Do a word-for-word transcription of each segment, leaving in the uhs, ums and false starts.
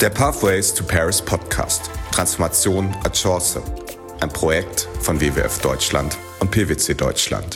Der Pathways to Paris Podcast. Transformation als Chance. Ein Projekt von W W F Deutschland und P W C Deutschland.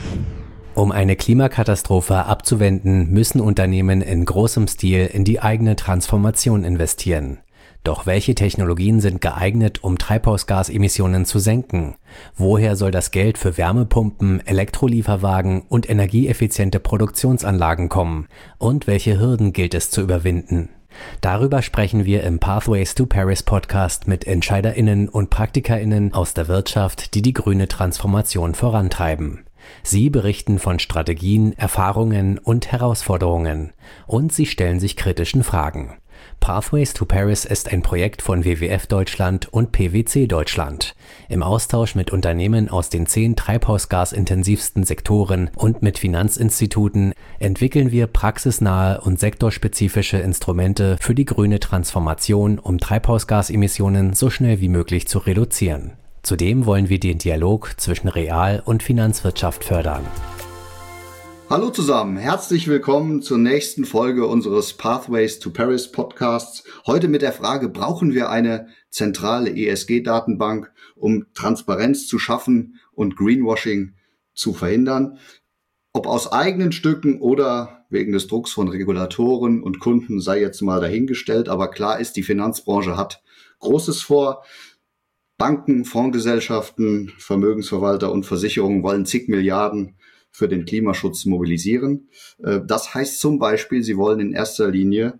Um eine Klimakatastrophe abzuwenden, müssen Unternehmen in großem Stil in die eigene Transformation investieren. Doch welche Technologien sind geeignet, um Treibhausgasemissionen zu senken? Woher soll das Geld für Wärmepumpen, Elektrolieferwagen und energieeffiziente Produktionsanlagen kommen? Und welche Hürden gilt es zu überwinden? Darüber sprechen wir im Pathways to Paris Podcast mit EntscheiderInnen und PraktikerInnen aus der Wirtschaft, die die grüne Transformation vorantreiben. Sie berichten von Strategien, Erfahrungen und Herausforderungen. Und sie stellen sich kritischen Fragen. Pathways to Paris ist ein Projekt von W W F Deutschland und P W C Deutschland. Im Austausch mit Unternehmen aus den zehn treibhausgasintensivsten Sektoren und mit Finanzinstituten entwickeln wir praxisnahe und sektorspezifische Instrumente für die grüne Transformation, um Treibhausgasemissionen so schnell wie möglich zu reduzieren. Zudem wollen wir den Dialog zwischen Real- und Finanzwirtschaft fördern. Hallo zusammen, herzlich willkommen zur nächsten Folge unseres Pathways to Paris Podcasts. Heute mit der Frage, brauchen wir eine zentrale E S G-Datenbank, um Transparenz zu schaffen und Greenwashing zu verhindern? Ob aus eigenen Stücken oder wegen des Drucks von Regulatoren und Kunden sei jetzt mal dahingestellt, aber klar ist, die Finanzbranche hat Großes vor. Banken, Fondsgesellschaften, Vermögensverwalter und Versicherungen wollen zig Milliarden für den Klimaschutz mobilisieren. Das heißt zum Beispiel, sie wollen in erster Linie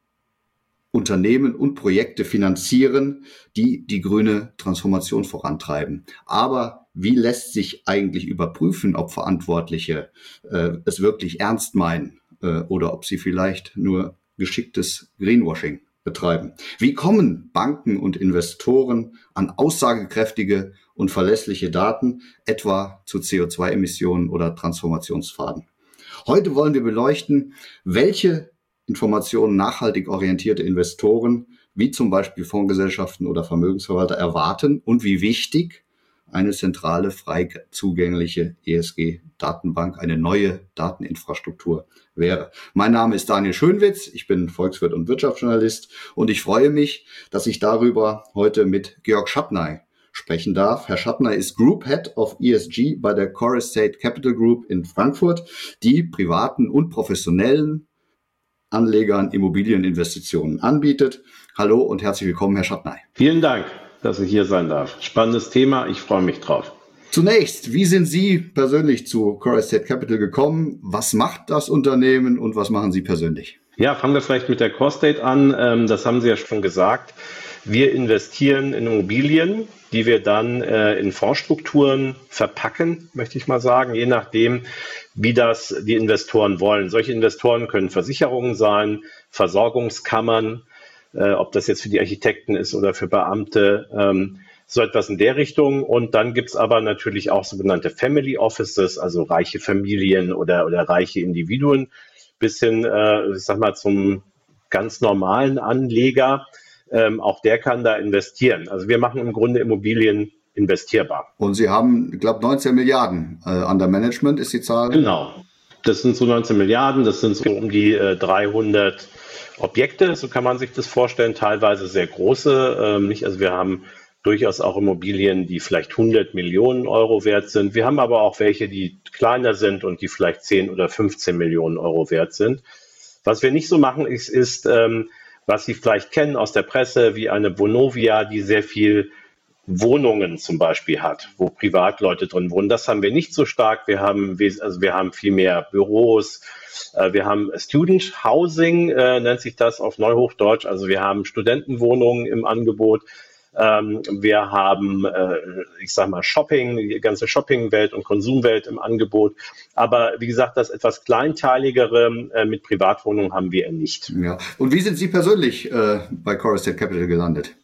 Unternehmen und Projekte finanzieren, die die grüne Transformation vorantreiben. Aber wie lässt sich eigentlich überprüfen, ob Verantwortliche äh, es wirklich ernst meinen äh, oder ob sie vielleicht nur geschicktes Greenwashing betreiben? Wie kommen Banken und Investoren an aussagekräftige und verlässliche Daten, etwa zu C O zwei Emissionen oder Transformationspfaden? Heute wollen wir beleuchten, welche Informationen nachhaltig orientierte Investoren, wie zum Beispiel Fondsgesellschaften oder Vermögensverwalter, erwarten und wie wichtig eine zentrale, frei zugängliche E S G-Datenbank, eine neue Dateninfrastruktur wäre. Mein Name ist Daniel Schönwitz, ich bin Volkswirt und Wirtschaftsjournalist und ich freue mich, dass ich darüber heute mit Georg Schappney sprechen darf. Herr Schappney ist Group Head of E S G bei der Corestate Capital Group in Frankfurt, die privaten und professionellen Anlegern Immobilieninvestitionen anbietet. Hallo und herzlich willkommen, Herr Schappney. Vielen Dank, dass ich hier sein darf. Spannendes Thema, ich freue mich drauf. Zunächst, wie sind Sie persönlich zu Corestate Capital gekommen? Was macht das Unternehmen und was machen Sie persönlich? Ja, fangen wir vielleicht mit der Corestate an. Das haben Sie ja schon gesagt. Wir investieren in Immobilien, die wir dann äh, in Fondsstrukturen verpacken, möchte ich mal sagen, je nachdem, wie das die Investoren wollen. Solche Investoren können Versicherungen sein, Versorgungskammern, äh, ob das jetzt für die Architekten ist oder für Beamte, ähm, so etwas in der Richtung. Und dann gibt's aber natürlich auch sogenannte Family Offices, also reiche Familien oder, oder reiche Individuen, bis hin, äh, ich sag mal, zum ganz normalen Anleger. Ähm, auch der kann da investieren. Also wir machen im Grunde Immobilien investierbar. Und Sie haben, ich glaube, neunzehn Milliarden äh, under Management ist die Zahl? Genau. Das sind so neunzehn Milliarden, das sind so um die äh, dreihundert Objekte, so kann man sich das vorstellen, teilweise sehr große. Ähm, nicht, also wir haben durchaus auch Immobilien, die vielleicht hundert Millionen Euro wert sind. Wir haben aber auch welche, die kleiner sind und die vielleicht zehn oder fünfzehn Millionen Euro wert sind. Was wir nicht so machen, ist, ist ähm, was Sie vielleicht kennen aus der Presse, wie eine Vonovia, die sehr viel Wohnungen zum Beispiel hat, wo Privatleute drin wohnen. Das haben wir nicht so stark. Wir haben, also wir haben viel mehr Büros. Wir haben Student Housing, äh, nennt sich das auf Neuhochdeutsch. Also wir haben Studentenwohnungen im Angebot. Ähm, wir haben, äh, ich sag mal, Shopping, die ganze Shoppingwelt und Konsumwelt im Angebot. Aber wie gesagt, das etwas kleinteiligere äh, mit Privatwohnungen haben wir nicht. Ja. Und wie sind Sie persönlich äh, bei Corestate Capital gelandet?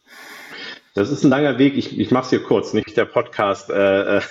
Das ist ein langer Weg. Ich, ich mache es hier kurz, nicht der Podcast. Äh,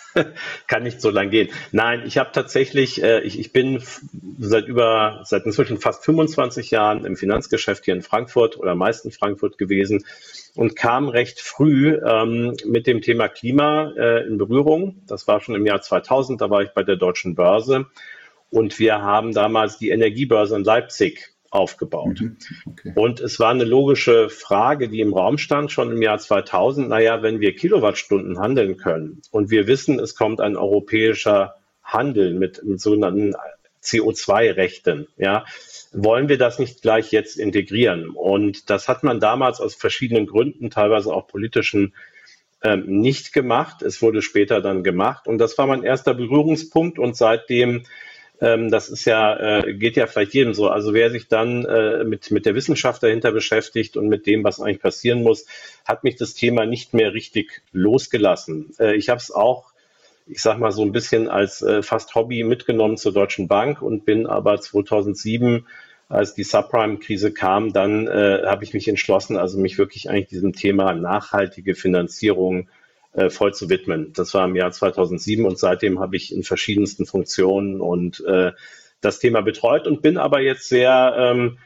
kann nicht so lang gehen. Nein, ich habe tatsächlich, äh, ich, ich bin seit über, seit inzwischen fast fünfundzwanzig Jahren im Finanzgeschäft hier in Frankfurt oder meist in Frankfurt gewesen und kam recht früh ähm, mit dem Thema Klima äh, in Berührung. Das war schon im Jahr zweitausend, da war ich bei der Deutschen Börse und wir haben damals die Energiebörse in Leipzig aufgebaut. Mhm. Okay. Und es war eine logische Frage, die im Raum stand, schon im Jahr zweitausend. Naja, wenn wir Kilowattstunden handeln können und wir wissen, es kommt ein europäischer Handel mit, mit sogenannten C O zwei Rechten, ja, wollen wir das nicht gleich jetzt integrieren? Und das hat man damals aus verschiedenen Gründen, teilweise auch politischen, ähm, nicht gemacht. Es wurde später dann gemacht. Und das war mein erster Berührungspunkt. Und seitdem, ähm, das ist ja, äh, geht ja vielleicht jedem so. Also wer sich dann äh, mit, mit der Wissenschaft dahinter beschäftigt und mit dem, was eigentlich passieren muss, hat mich das Thema nicht mehr richtig losgelassen. Äh, ich habe es auch, ich sag mal so ein bisschen als äh, fast Hobby mitgenommen zur Deutschen Bank und bin aber zweitausendsieben, als die Subprime-Krise kam, dann äh, habe ich mich entschlossen, also mich wirklich eigentlich diesem Thema nachhaltige Finanzierung äh, voll zu widmen. Das war im Jahr zweitausendsieben und seitdem habe ich in verschiedensten Funktionen und äh, das Thema betreut und bin aber jetzt sehr ähm,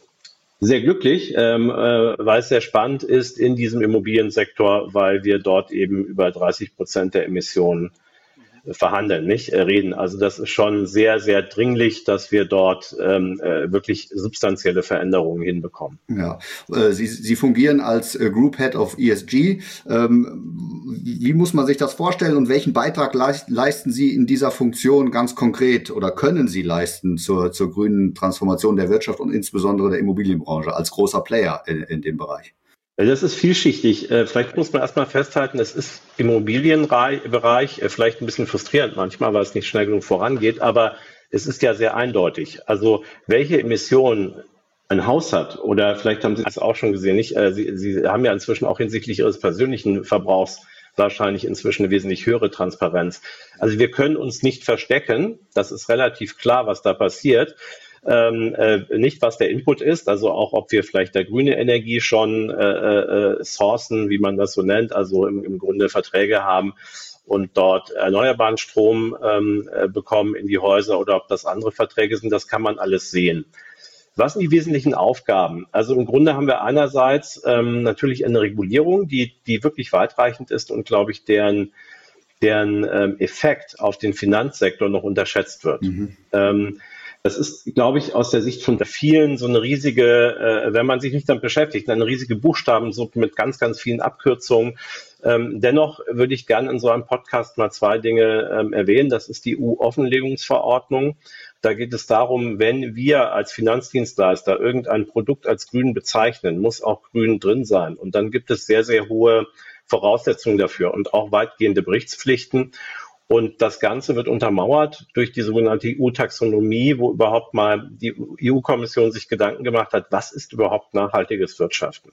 sehr glücklich, ähm, äh, weil es sehr spannend ist in diesem Immobiliensektor, weil wir dort eben über dreißig Prozent der Emissionen verhandeln, nicht äh, reden. Also das ist schon sehr, sehr dringlich, dass wir dort ähm, äh, wirklich substanzielle Veränderungen hinbekommen. Ja, äh, Sie, Sie fungieren als äh, Group Head of E S G. Ähm, wie muss man sich das vorstellen und welchen Beitrag leist, leisten Sie in dieser Funktion ganz konkret oder können Sie leisten zur, zur grünen Transformation der Wirtschaft und insbesondere der Immobilienbranche als großer Player in, in dem Bereich? Das ist vielschichtig. Vielleicht muss man erstmal festhalten, es ist im Immobilienbereich vielleicht ein bisschen frustrierend manchmal, weil es nicht schnell genug vorangeht, aber es ist ja sehr eindeutig. Also welche Emissionen ein Haus hat, oder vielleicht haben Sie das auch schon gesehen, nicht? Sie, Sie haben ja inzwischen auch hinsichtlich Ihres persönlichen Verbrauchs wahrscheinlich inzwischen eine wesentlich höhere Transparenz. Also wir können uns nicht verstecken, das ist relativ klar, was da passiert. Ähm, äh, nicht, was der Input ist, also auch, ob wir vielleicht der grüne Energie schon äh, äh, sourcen, wie man das so nennt, also im, im Grunde Verträge haben und dort erneuerbaren Strom ähm, äh, bekommen in die Häuser oder ob das andere Verträge sind, das kann man alles sehen. Was sind die wesentlichen Aufgaben? Also im Grunde haben wir einerseits ähm, natürlich eine Regulierung, die, die wirklich weitreichend ist und, glaube ich, deren, deren ähm, Effekt auf den Finanzsektor noch unterschätzt wird. Mhm. Ähm, Das ist, glaube ich, aus der Sicht von vielen so eine riesige, äh, wenn man sich nicht damit beschäftigt, eine riesige Buchstabensuppe mit ganz, ganz vielen Abkürzungen. Ähm, dennoch würde ich gerne in so einem Podcast mal zwei Dinge ähm, erwähnen. Das ist die E U-Offenlegungsverordnung. Da geht es darum, wenn wir als Finanzdienstleister irgendein Produkt als grün bezeichnen, muss auch grün drin sein. Und dann gibt es sehr, sehr hohe Voraussetzungen dafür und auch weitgehende Berichtspflichten. Und das Ganze wird untermauert durch die sogenannte E U-Taxonomie, wo überhaupt mal die E U-Kommission sich Gedanken gemacht hat, was ist überhaupt nachhaltiges Wirtschaften?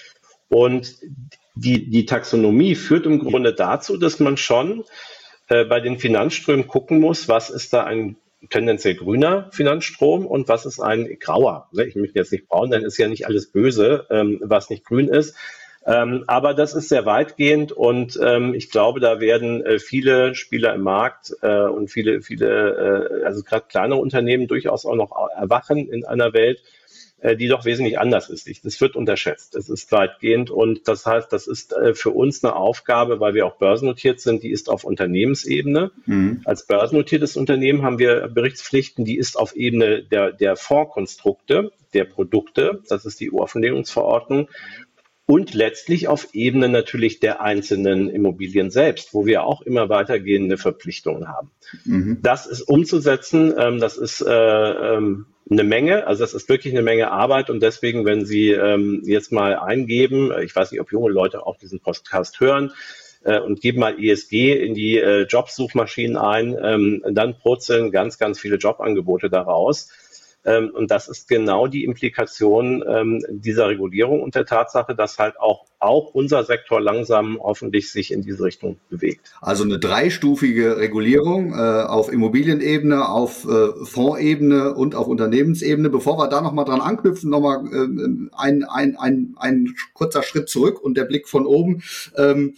Und die, die Taxonomie führt im Grunde dazu, dass man schon äh, bei den Finanzströmen gucken muss, was ist da ein tendenziell grüner Finanzstrom und was ist ein grauer. Ich möchte jetzt nicht braun, dann ist ja nicht alles böse, ähm, was nicht grün ist. Ähm, aber das ist sehr weitgehend und ähm, ich glaube, da werden äh, viele Spieler im Markt äh, und viele, viele, äh, also gerade kleine Unternehmen durchaus auch noch erwachen in einer Welt, äh, die doch wesentlich anders ist. Das wird unterschätzt. Das ist weitgehend und das heißt, das ist äh, für uns eine Aufgabe, weil wir auch börsennotiert sind, die ist auf Unternehmensebene. Mhm. Als börsennotiertes Unternehmen haben wir Berichtspflichten, die ist auf Ebene der, der Fondskonstrukte, der Produkte, das ist die E U-Offenlegungsverordnung. Und letztlich auf Ebene natürlich der einzelnen Immobilien selbst, wo wir auch immer weitergehende Verpflichtungen haben. Mhm. Das ist umzusetzen, ähm, das ist äh, ähm, eine Menge, also das ist wirklich eine Menge Arbeit und deswegen, wenn Sie ähm, jetzt mal eingeben, ich weiß nicht, ob junge Leute auch diesen Podcast hören, äh, und geben mal E S G in die äh, Jobsuchmaschinen ein, ähm, dann purzeln ganz, ganz viele Jobangebote daraus. Und das ist genau die Implikation ähm, dieser Regulierung und der Tatsache, dass halt auch, auch unser Sektor langsam hoffentlich sich in diese Richtung bewegt. Also eine dreistufige Regulierung äh, auf Immobilienebene, auf äh, Fondsebene und auf Unternehmensebene. Bevor wir da nochmal dran anknüpfen, nochmal äh, ein, ein, ein, ein kurzer Schritt zurück und der Blick von oben. Ähm,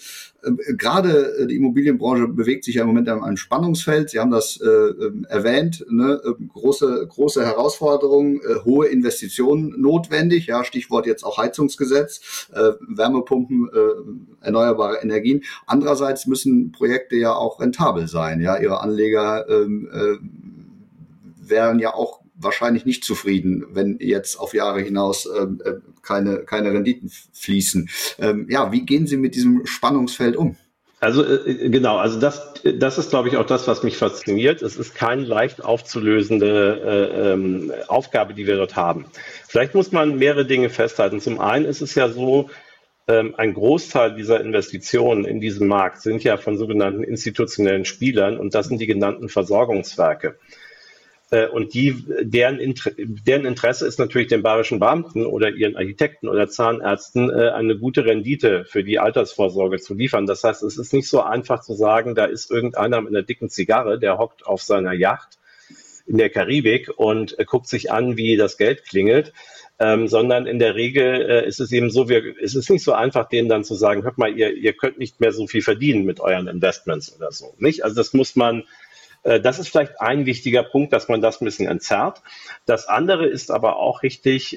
Gerade die Immobilienbranche bewegt sich ja im Moment in einem Spannungsfeld. Sie haben das äh, erwähnt, ne? große große Herausforderungen, äh, hohe Investitionen notwendig. Ja, Stichwort jetzt auch Heizungsgesetz, äh, Wärmepumpen, äh, erneuerbare Energien. Andererseits müssen Projekte ja auch rentabel sein. Ja, ihre Anleger ähm, äh, werden ja auch wahrscheinlich nicht zufrieden, wenn jetzt auf Jahre hinaus ähm, keine, keine Renditen fließen. Ähm, ja, wie gehen Sie mit diesem Spannungsfeld um? Also äh, genau, also das, das ist, glaube ich, auch das, was mich fasziniert. Es ist keine leicht aufzulösende äh, ähm, Aufgabe, die wir dort haben. Vielleicht muss man mehrere Dinge festhalten. Zum einen ist es ja so, ähm, ein Großteil dieser Investitionen in diesem Markt sind ja von sogenannten institutionellen Spielern und das sind die genannten Versorgungswerke. Und die, deren, deren Interesse ist natürlich den bayerischen Beamten oder ihren Architekten oder Zahnärzten, eine gute Rendite für die Altersvorsorge zu liefern. Das heißt, es ist nicht so einfach zu sagen, da ist irgendeiner mit einer dicken Zigarre, der hockt auf seiner Yacht in der Karibik und guckt sich an, wie das Geld klingelt. Ähm, sondern in der Regel äh, ist es eben so, wir, es ist nicht so einfach, denen dann zu sagen, hört mal, ihr, ihr könnt nicht mehr so viel verdienen mit euren Investments oder so. Nicht? Also das muss man Das ist vielleicht ein wichtiger Punkt, dass man das ein bisschen entzerrt. Das andere ist aber auch richtig,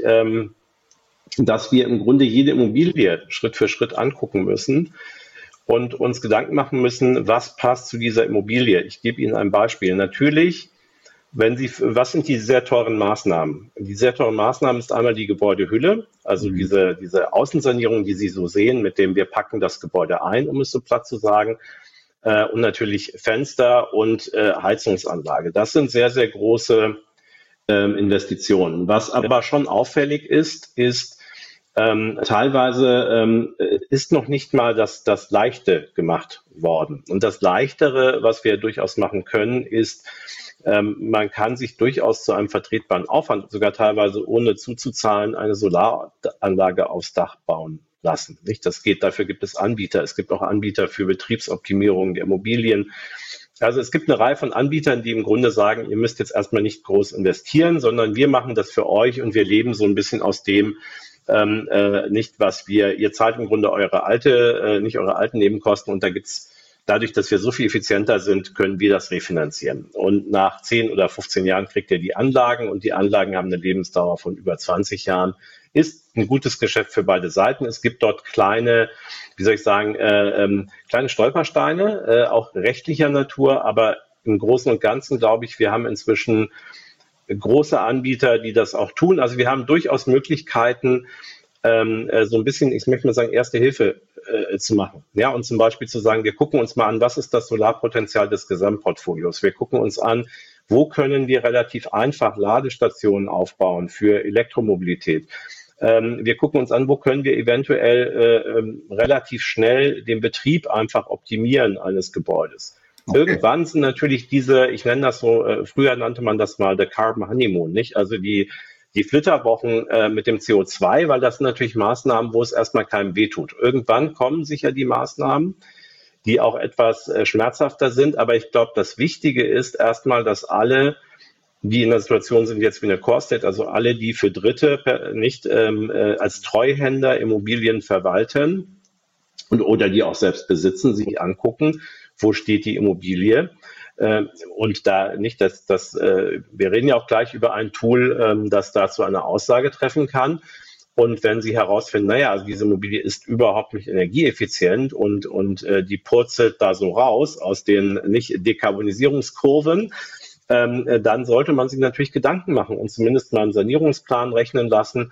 dass wir im Grunde jede Immobilie Schritt für Schritt angucken müssen und uns Gedanken machen müssen, was passt zu dieser Immobilie. Ich gebe Ihnen ein Beispiel. Natürlich, wenn Sie, was sind die sehr teuren Maßnahmen? Die sehr teuren Maßnahmen ist einmal die Gebäudehülle, also mhm. diese, diese Außensanierung, die Sie so sehen, mit dem wir packen das Gebäude ein, um es so platt zu sagen. Und natürlich Fenster und äh, Heizungsanlage. Das sind sehr, sehr große ähm, Investitionen. Was aber schon auffällig ist, ist ähm, teilweise ähm, ist noch nicht mal das, das Leichte gemacht worden. Und das Leichtere, was wir durchaus machen können, ist, ähm, man kann sich durchaus zu einem vertretbaren Aufwand, sogar teilweise ohne zuzuzahlen, eine Solaranlage aufs Dach bauen lassen. Nicht? Das geht, dafür gibt es Anbieter. Es gibt auch Anbieter für Betriebsoptimierung der Immobilien. Also es gibt eine Reihe von Anbietern, die im Grunde sagen, ihr müsst jetzt erstmal nicht groß investieren, sondern wir machen das für euch und wir leben so ein bisschen aus dem, ähm, äh, nicht was wir, ihr zahlt im Grunde eure alte, äh, nicht eure alten Nebenkosten und da gibt's dadurch, dass wir so viel effizienter sind, können wir das refinanzieren. Und nach zehn oder fünfzehn Jahren kriegt ihr die Anlagen und die Anlagen haben eine Lebensdauer von über zwanzig Jahren. Ist ein gutes Geschäft für beide Seiten. Es gibt dort kleine, wie soll ich sagen, äh, ähm, kleine Stolpersteine, äh, auch rechtlicher Natur, aber im Großen und Ganzen glaube ich, wir haben inzwischen große Anbieter, die das auch tun. Also wir haben durchaus Möglichkeiten, ähm, äh, so ein bisschen, ich möchte mal sagen, Erste Hilfe äh, zu machen. Ja, und zum Beispiel zu sagen, wir gucken uns mal an, was ist das Solarpotenzial des Gesamtportfolios? Wir gucken uns an, wo können wir relativ einfach Ladestationen aufbauen für Elektromobilität? Ähm, wir gucken uns an, wo können wir eventuell äh, ähm, relativ schnell den Betrieb einfach optimieren eines Gebäudes. Okay. Irgendwann sind natürlich diese, ich nenne das so, äh, früher nannte man das mal the Carbon Honeymoon, nicht? Also die, die Flitterwochen äh, mit dem C O zwei, weil das sind natürlich Maßnahmen, wo es erstmal keinem wehtut. Irgendwann kommen sicher die Maßnahmen, die auch etwas äh, schmerzhafter sind. Aber ich glaube, das Wichtige ist erstmal, dass alle, die in der Situation sind jetzt wie eine Corestate, also alle, die für Dritte per, nicht ähm, äh, als Treuhänder Immobilien verwalten und oder die auch selbst besitzen, sich angucken, wo steht die Immobilie. Äh, und da nicht, dass das, äh, wir reden ja auch gleich über ein Tool, ähm, das dazu eine Aussage treffen kann. Und wenn Sie herausfinden, naja, also diese Immobilie ist überhaupt nicht energieeffizient und, und äh, die purzelt da so raus aus den nicht Dekarbonisierungskurven, ähm, äh, dann sollte man sich natürlich Gedanken machen und zumindest mal einen Sanierungsplan rechnen lassen.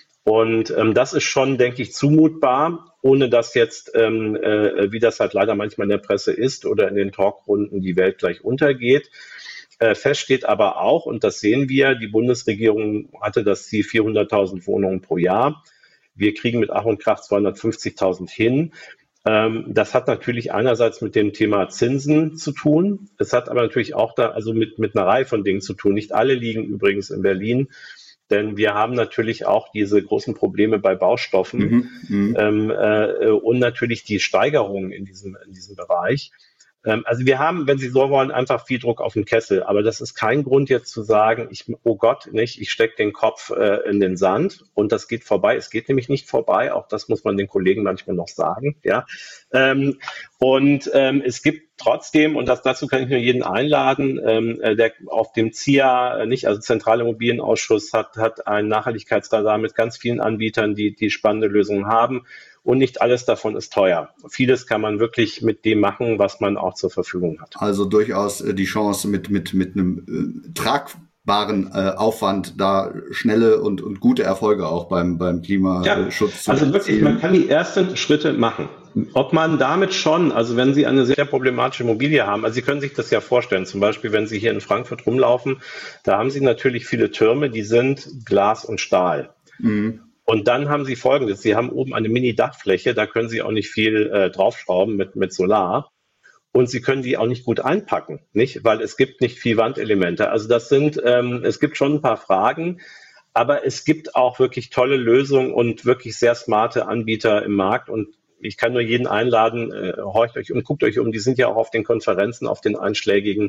Und ähm, das ist schon, denke ich, zumutbar, ohne dass jetzt, ähm, äh, wie das halt leider manchmal in der Presse ist oder in den Talkrunden, die Welt gleich untergeht. Äh, fest steht aber auch, und das sehen wir, die Bundesregierung hatte das Ziel vierhunderttausend Wohnungen pro Jahr. Wir kriegen mit Ach und Krach zweihundertfünfzigtausend hin. Ähm, das hat natürlich einerseits mit dem Thema Zinsen zu tun. Es hat aber natürlich auch da, also mit, mit einer Reihe von Dingen zu tun. Nicht alle liegen übrigens in Berlin. Denn wir haben natürlich auch diese großen Probleme bei Baustoffen mhm, ähm, äh, und natürlich die Steigerungen in diesem, in diesem Bereich. Ähm, also wir haben, wenn Sie so wollen, einfach viel Druck auf den Kessel. Aber das ist kein Grund jetzt zu sagen, ich, oh Gott, nicht, ich stecke den Kopf äh, in den Sand und das geht vorbei. Es geht nämlich nicht vorbei. Auch das muss man den Kollegen manchmal noch sagen. Ja. Ähm, und ähm, es gibt trotzdem, und das, dazu kann ich nur jeden einladen, ähm, der auf dem Z I A, nicht, also Zentrale Immobilienausschuss, hat, hat ein Nachhaltigkeitsradar mit ganz vielen Anbietern, die, die spannende Lösungen haben. Und nicht alles davon ist teuer. Vieles kann man wirklich mit dem machen, was man auch zur Verfügung hat. Also durchaus die Chance, mit, mit, mit einem äh, Trag baren äh, Aufwand, da schnelle und, und gute Erfolge auch beim, beim Klimaschutz ja, also wirklich, man kann die ersten Schritte machen. Ob man damit schon, also wenn Sie eine sehr problematische Immobilie haben, also Sie können sich das ja vorstellen, zum Beispiel, wenn Sie hier in Frankfurt rumlaufen, da haben Sie natürlich viele Türme, die sind Glas und Stahl. Mhm. Und dann haben Sie Folgendes, Sie haben oben eine Mini-Dachfläche, da können Sie auch nicht viel äh, draufschrauben mit, mit Solar. Und Sie können die auch nicht gut einpacken, nicht? Weil es gibt nicht viel Wandelemente. Also das sind, ähm, es gibt schon ein paar Fragen, aber es gibt auch wirklich tolle Lösungen und wirklich sehr smarte Anbieter im Markt. Und ich kann nur jeden einladen, äh, horcht euch um, guckt euch um. Die sind ja auch auf den Konferenzen, auf den einschlägigen.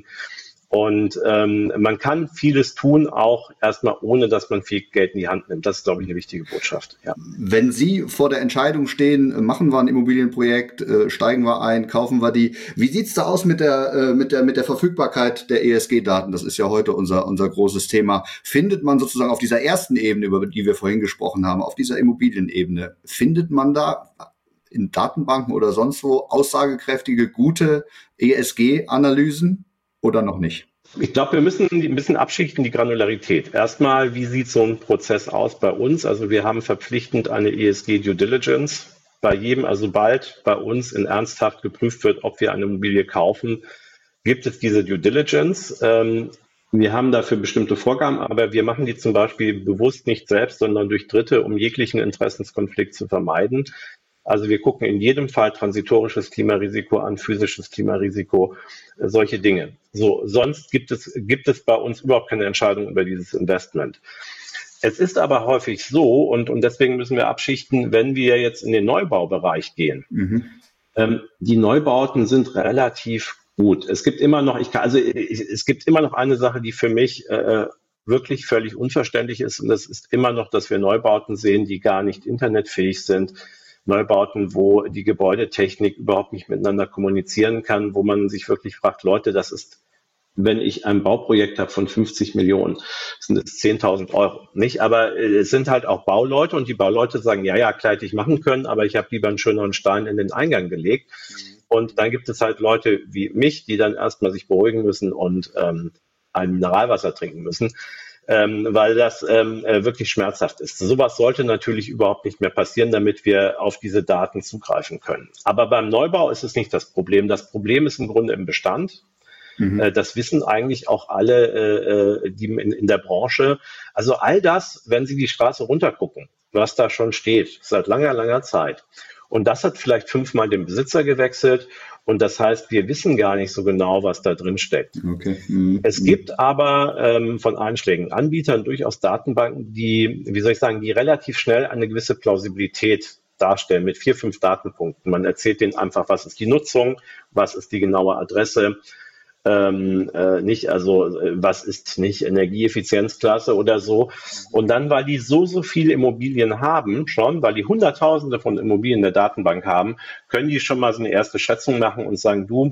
Und ähm, man kann vieles tun, auch erstmal ohne, dass man viel Geld in die Hand nimmt. Das ist, glaube ich, eine wichtige Botschaft. Ja. Wenn Sie vor der Entscheidung stehen, machen wir ein Immobilienprojekt, äh, steigen wir ein, kaufen wir die. Wie sieht's da aus mit der äh, mit der mit der Verfügbarkeit der E S G-Daten? Das ist ja heute unser unser großes Thema. Findet man sozusagen auf dieser ersten Ebene, über die wir vorhin gesprochen haben, auf dieser Immobilienebene, findet man da in Datenbanken oder sonst wo aussagekräftige, gute E S G-Analysen? Oder noch nicht? Ich glaube, wir müssen ein bisschen abschichten, die Granularität. Erstmal, wie sieht so ein Prozess aus bei uns? Also wir haben verpflichtend eine E S G Due Diligence bei jedem, also bald bei uns in ernsthaft geprüft wird, ob wir eine Immobilie kaufen, gibt es diese Due Diligence. Ähm, wir haben dafür bestimmte Vorgaben, aber wir machen die zum Beispiel bewusst nicht selbst, sondern durch Dritte, um jeglichen Interessenskonflikt zu vermeiden. Also wir gucken in jedem Fall transitorisches Klimarisiko an, physisches Klimarisiko, äh, solche Dinge. So, sonst gibt es, gibt es bei uns überhaupt keine Entscheidung über dieses Investment. Es ist aber häufig so, und, und deswegen müssen wir abschichten, wenn wir jetzt in den Neubaubereich gehen. Mhm. Ähm, die Neubauten sind relativ gut. Es gibt immer noch, ich kann, also ich, es gibt immer noch eine Sache, die für mich äh, wirklich völlig unverständlich ist, und das ist immer noch, dass wir Neubauten sehen, die gar nicht internetfähig sind. Neubauten, wo die Gebäudetechnik überhaupt nicht miteinander kommunizieren kann, wo man sich wirklich fragt, Leute, das ist, wenn ich ein Bauprojekt habe von fünfzig Millionen, sind es zehntausend Euro, nicht? Aber es sind halt auch Bauleute, und die Bauleute sagen, ja, ja, klar, hätte ich machen können, aber ich habe lieber einen schöneren Stein in den Eingang gelegt. Und dann gibt es halt Leute wie mich, die dann erstmal sich beruhigen müssen und ähm, ein Mineralwasser trinken müssen. Ähm, weil das ähm, äh, wirklich schmerzhaft ist. Sowas sollte natürlich überhaupt nicht mehr passieren, damit wir auf diese Daten zugreifen können. Aber beim Neubau ist es nicht das Problem. Das Problem ist im Grunde im Bestand. Mhm. Äh, das wissen eigentlich auch alle, äh, die in, in der Branche. Also all das, wenn Sie die Straße runtergucken, was da schon steht, seit langer, langer Zeit. Und das hat vielleicht fünfmal den Besitzer gewechselt. Und das heißt, wir wissen gar nicht so genau, was da drin steckt. Okay. Mhm. Es gibt aber ähm, von einschlägigen Anbietern durchaus Datenbanken, die, wie soll ich sagen, die relativ schnell eine gewisse Plausibilität darstellen mit vier, fünf Datenpunkten. Man erzählt denen einfach, was ist die Nutzung, was ist die genaue Adresse, ähm, äh, nicht, also äh, was ist nicht Energieeffizienzklasse oder so. Und dann, weil die so, so viele Immobilien haben schon, weil die Hunderttausende von Immobilien in der Datenbank haben, können die schon mal so eine erste Schätzung machen und sagen, du,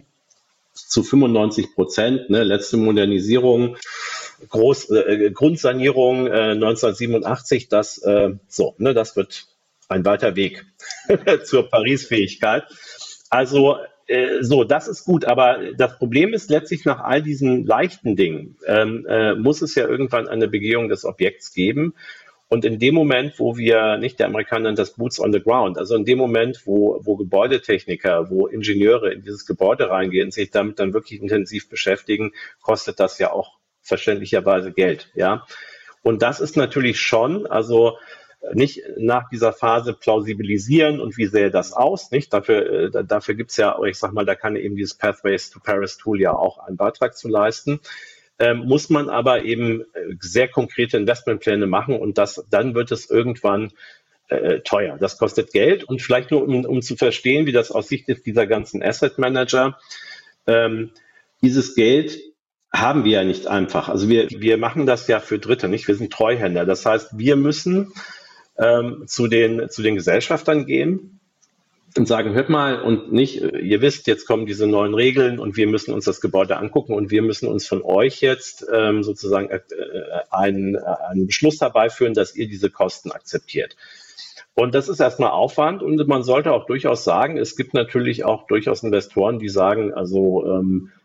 zu fünfundneunzig Prozent, ne, letzte Modernisierung, Groß, äh, Grundsanierung äh, neunzehnhundertsiebenundachtzig, das, äh, so, ne, das wird ein weiter Weg zur Paris-Fähigkeit. Also, so, das ist gut, aber das Problem ist letztlich, nach all diesen leichten Dingen ähm, äh, muss es ja irgendwann eine Begehung des Objekts geben. Und in dem Moment, wo wir, nicht, der Amerikaner nennt das Boots on the ground, also in dem Moment, wo, wo Gebäudetechniker, wo Ingenieure in dieses Gebäude reingehen, sich damit dann wirklich intensiv beschäftigen, kostet das ja auch verständlicherweise Geld, ja. Und das ist natürlich schon, also nicht nach dieser Phase plausibilisieren und wie sähe das aus, nicht? Dafür, äh, dafür gibt's ja, ich sag mal, da kann eben dieses Pathways to Paris Tool ja auch einen Beitrag zu leisten. Ähm, muss man aber eben sehr konkrete Investmentpläne machen, und das, dann wird es irgendwann äh, teuer. Das kostet Geld, und vielleicht nur, um, um zu verstehen, wie das aus Sicht ist dieser ganzen Asset Manager, ähm, dieses Geld haben wir ja nicht einfach. Also wir, wir machen das ja für Dritte, nicht? Wir sind Treuhänder. Das heißt, wir müssen Ähm, zu den zu den Gesellschaftern gehen und sagen, hört mal, und nicht, ihr wisst, jetzt kommen diese neuen Regeln und wir müssen uns das Gebäude angucken und wir müssen uns von euch jetzt ähm, sozusagen äh, einen, einen Beschluss herbeiführen, dass ihr diese Kosten akzeptiert. Und das ist erstmal Aufwand, und man sollte auch durchaus sagen, es gibt natürlich auch durchaus Investoren, die sagen, also ähm,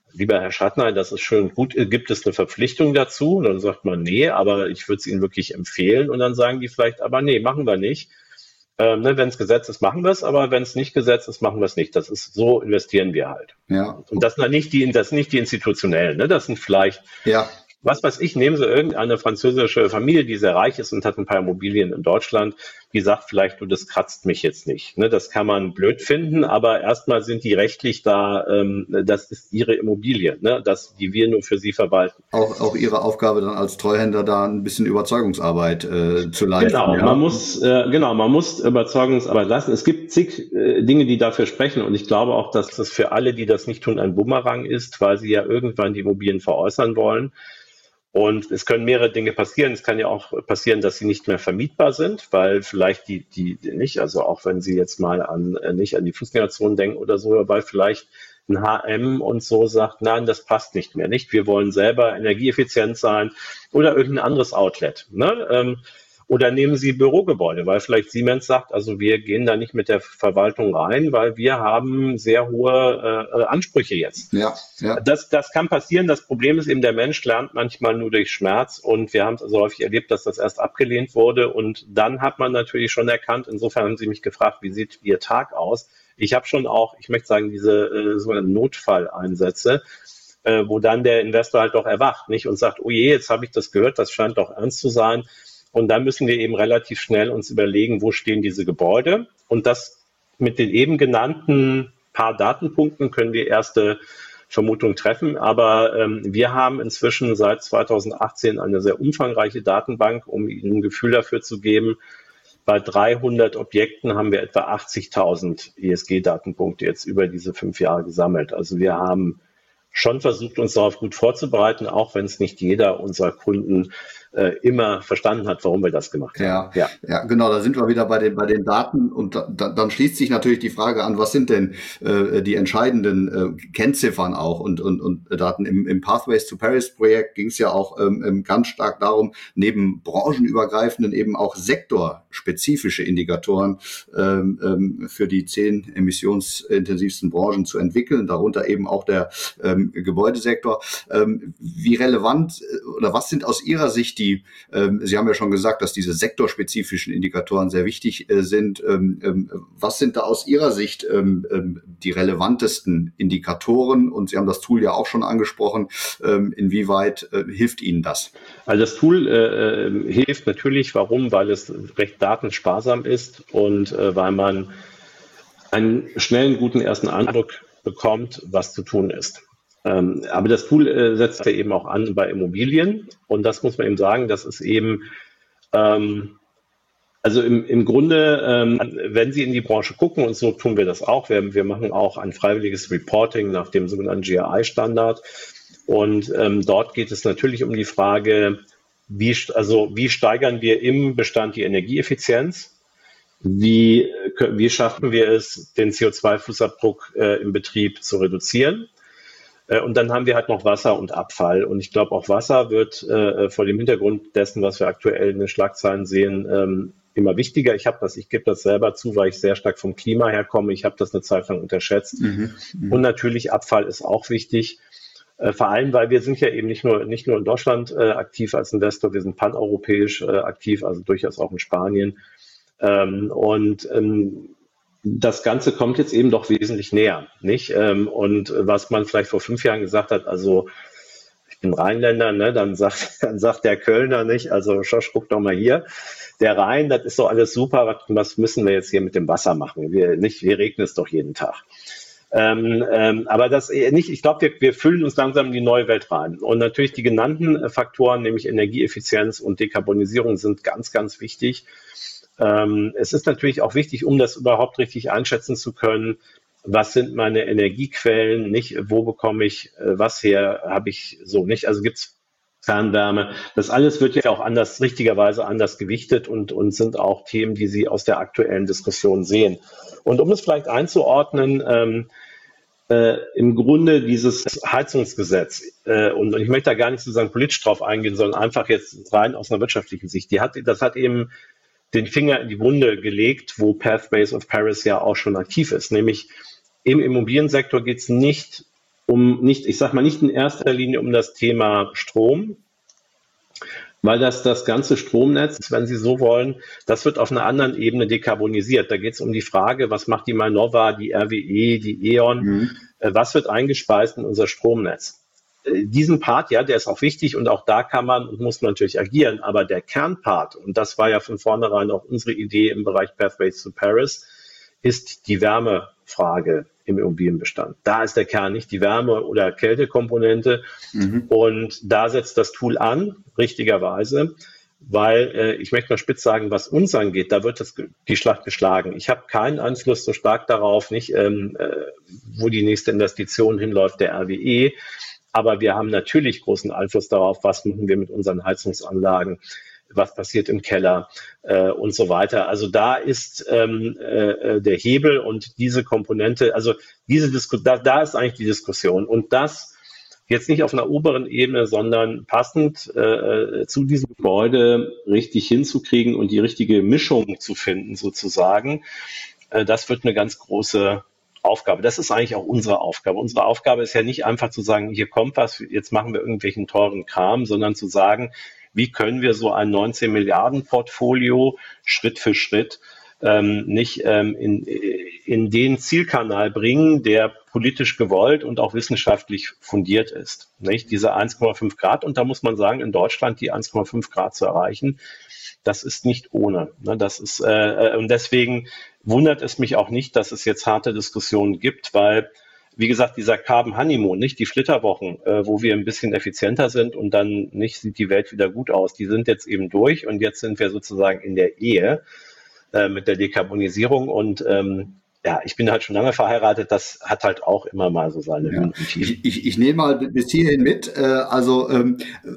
lieber Herr Schattner, das ist schön gut, gibt es eine Verpflichtung dazu? Und dann sagt man, nee, aber ich würde es Ihnen wirklich empfehlen. Und dann sagen die vielleicht, aber nee, machen wir nicht. Ähm, ne, wenn es Gesetz ist, machen wir es, aber wenn es nicht Gesetz ist, machen wir es nicht. Das ist, so investieren wir halt. Ja. Und das sind nicht die, das sind nicht die institutionellen, ne? Das sind vielleicht, ja. was weiß ich, nehmen Sie irgendeine französische Familie, die sehr reich ist und hat ein paar Immobilien in Deutschland, die sagt vielleicht, du, das kratzt mich jetzt nicht. Ne, das kann man blöd finden, aber erstmal sind die rechtlich da, ähm, das ist ihre Immobilie, ne, das, die wir nur für sie verwalten. Auch, auch Ihre Aufgabe dann als Treuhänder da ein bisschen Überzeugungsarbeit äh, zu leisten. Genau, ja. man muss, äh, genau, man muss Überzeugungsarbeit leisten. Es gibt zig äh, Dinge, die dafür sprechen und ich glaube auch, dass das für alle, die das nicht tun, ein Bumerang ist, weil sie ja irgendwann die Immobilien veräußern wollen. Und es können mehrere Dinge passieren. Es kann ja auch passieren, dass sie nicht mehr vermietbar sind, weil vielleicht die, die nicht, also auch wenn Sie jetzt mal an, nicht an die Fußgängerzone denken oder so, weil vielleicht ein H und M und so sagt, nein, das passt nicht mehr, nicht? Wir wollen selber energieeffizient sein oder irgendein anderes Outlet, ne? Ähm, Oder nehmen Sie Bürogebäude, weil vielleicht Siemens sagt, also wir gehen da nicht mit der Verwaltung rein, weil wir haben sehr hohe äh, Ansprüche jetzt. Ja, ja. Das, das kann passieren. Das Problem ist eben, der Mensch lernt manchmal nur durch Schmerz und wir haben es also häufig erlebt, dass das erst abgelehnt wurde und dann hat man natürlich schon erkannt, insofern haben Sie mich gefragt, wie sieht Ihr Tag aus? Ich habe schon auch, ich möchte sagen, diese äh, sogenannten Notfalleinsätze, äh, wo dann der Investor halt doch erwacht, nicht? Und sagt, oh je, jetzt habe ich das gehört, das scheint doch ernst zu sein. Und dann müssen wir eben relativ schnell uns überlegen, wo stehen diese Gebäude. Und das mit den eben genannten paar Datenpunkten können wir erste Vermutungen treffen. Aber ähm, wir haben inzwischen seit zweitausendachtzehn eine sehr umfangreiche Datenbank, um Ihnen ein Gefühl dafür zu geben. Bei dreihundert Objekten haben wir etwa achtzigtausend E S G-Datenpunkte jetzt über diese fünf Jahre gesammelt. Also wir haben schon versucht, uns darauf gut vorzubereiten, auch wenn es nicht jeder unserer Kunden äh, immer verstanden hat, warum wir das gemacht haben. Ja, ja, ja, genau, da sind wir wieder bei den, bei den Daten und da, dann schließt sich natürlich die Frage an, was sind denn äh, die entscheidenden äh, Kennziffern auch und, und, und Daten. Im, im Pathways to Paris Projekt ging es ja auch ähm, ganz stark darum, neben branchenübergreifenden eben auch sektorspezifische Indikatoren ähm, ähm, für die zehn emissionsintensivsten Branchen zu entwickeln, darunter eben auch der ähm, Gebäudesektor. Ähm, wie relevant oder was sind aus Ihrer Sicht die, ähm, Sie haben ja schon gesagt, dass diese sektorspezifischen Indikatoren sehr wichtig äh, sind. Ähm, ähm, was sind da aus Ihrer Sicht ähm, ähm, die relevantesten Indikatoren? Und Sie haben das Tool ja auch schon angesprochen. Ähm, inwieweit äh, hilft Ihnen das? Also das Tool äh, hilft natürlich. Warum? Weil es recht datensparsam ist und äh, weil man einen schnellen, guten ersten Eindruck bekommt, was zu tun ist. Ähm, aber das Tool äh, setzt ja eben auch an bei Immobilien und das muss man eben sagen, das ist eben, ähm, also im, im Grunde, ähm, wenn Sie in die Branche gucken und so tun wir das auch, wir, wir machen auch ein freiwilliges Reporting nach dem sogenannten G R I-Standard und ähm, dort geht es natürlich um die Frage, wie, also wie steigern wir im Bestand die Energieeffizienz? Wie, wie schaffen wir es, den C O zwei Fußabdruck äh, im Betrieb zu reduzieren? Äh, und dann haben wir halt noch Wasser und Abfall. Und ich glaube, auch Wasser wird äh, vor dem Hintergrund dessen, was wir aktuell in den Schlagzeilen sehen, ähm, immer wichtiger. Ich habe das, ich gebe das selber zu, weil ich sehr stark vom Klima herkomme. Ich habe das eine Zeit lang unterschätzt. Mhm, und natürlich Abfall ist auch wichtig. Äh, vor allem, weil wir sind ja eben nicht nur, nicht nur in Deutschland äh, aktiv als Investor, wir sind paneuropäisch äh, aktiv, also durchaus auch in Spanien. Ähm, und ähm, das Ganze kommt jetzt eben doch wesentlich näher, nicht? Ähm, und was man vielleicht vor fünf Jahren gesagt hat, also ich bin Rheinländer, ne, dann sagt, dann sagt der Kölner nicht, also Schosch, guck doch mal hier, der Rhein, das ist doch alles super, was, was müssen wir jetzt hier mit dem Wasser machen? Wir, nicht, wir regnen es doch jeden Tag. Ähm, ähm, aber das nicht, ich glaube, wir, wir füllen uns langsam in die neue Welt rein. Und natürlich die genannten Faktoren, nämlich Energieeffizienz und Dekarbonisierung, sind ganz, ganz wichtig. Ähm, es ist natürlich auch wichtig, um das überhaupt richtig einschätzen zu können, was sind meine Energiequellen, nicht, wo bekomme ich äh, was her, habe ich so nicht, also gibt es Fernwärme, das alles wird ja auch anders, richtigerweise anders gewichtet und, und sind auch Themen, die Sie aus der aktuellen Diskussion sehen. Und um es vielleicht einzuordnen, ähm, äh, im Grunde dieses Heizungsgesetz, äh, und, und ich möchte da gar nicht sozusagen politisch drauf eingehen, sondern einfach jetzt rein aus einer wirtschaftlichen Sicht, die hat, das hat eben den Finger in die Wunde gelegt, wo Pathways of Paris ja auch schon aktiv ist. Nämlich im Immobiliensektor geht es nicht um nicht, ich sag mal nicht in erster Linie um das Thema Strom, weil das das ganze Stromnetz, wenn Sie so wollen, das wird auf einer anderen Ebene dekarbonisiert. Da geht es um die Frage, was macht die Mainova, die R W E, die E.ON, mhm. äh, was wird eingespeist in unser Stromnetz? Äh, diesen Part, ja, der ist auch wichtig und auch da kann man und muss man natürlich agieren, aber der Kernpart, und das war ja von vornherein auch unsere Idee im Bereich Pathways to Paris, ist die Wärmefrage im Immobilienbestand. Da ist der Kern, nicht die Wärme- oder Kältekomponente. Mhm. Und da setzt das Tool an, richtigerweise, weil äh, ich möchte mal spitz sagen, was uns angeht, da wird das, die Schlacht geschlagen. Ich habe keinen Einfluss so stark darauf, nicht, ähm, äh, wo die nächste Investition hinläuft, der R W E. Aber wir haben natürlich großen Einfluss darauf, was machen wir mit unseren Heizungsanlagen, was passiert im Keller äh, und so weiter. Also da ist ähm, äh, der Hebel und diese Komponente, also diese Disku- da, da ist eigentlich die Diskussion. Und das jetzt nicht auf einer oberen Ebene, sondern passend äh, zu diesem Gebäude richtig hinzukriegen und die richtige Mischung zu finden sozusagen, äh, das wird eine ganz große Aufgabe. Das ist eigentlich auch unsere Aufgabe. Unsere Aufgabe ist ja nicht einfach zu sagen, hier kommt was, jetzt machen wir irgendwelchen teuren Kram, sondern zu sagen, wie können wir so ein neunzehn Milliarden Portfolio Schritt für Schritt ähm, nicht ähm, in, in den Zielkanal bringen, der politisch gewollt und auch wissenschaftlich fundiert ist. Nicht? Diese eins Komma fünf Grad, und da muss man sagen, in Deutschland die eins Komma fünf Grad zu erreichen, das ist nicht ohne. Ne? Das ist, äh, und deswegen wundert es mich auch nicht, dass es jetzt harte Diskussionen gibt, weil wie gesagt, dieser Carbon Honeymoon, nicht die Flitterwochen, äh, wo wir ein bisschen effizienter sind und dann nicht sieht die Welt wieder gut aus, die sind jetzt eben durch und jetzt sind wir sozusagen in der Ehe äh, mit der Dekarbonisierung und ähm, ja, ich bin halt schon lange verheiratet, das hat halt auch immer mal so seine Höhen und Tiefen. Ich, ich, ich nehme mal bis hierhin mit, äh, also ähm,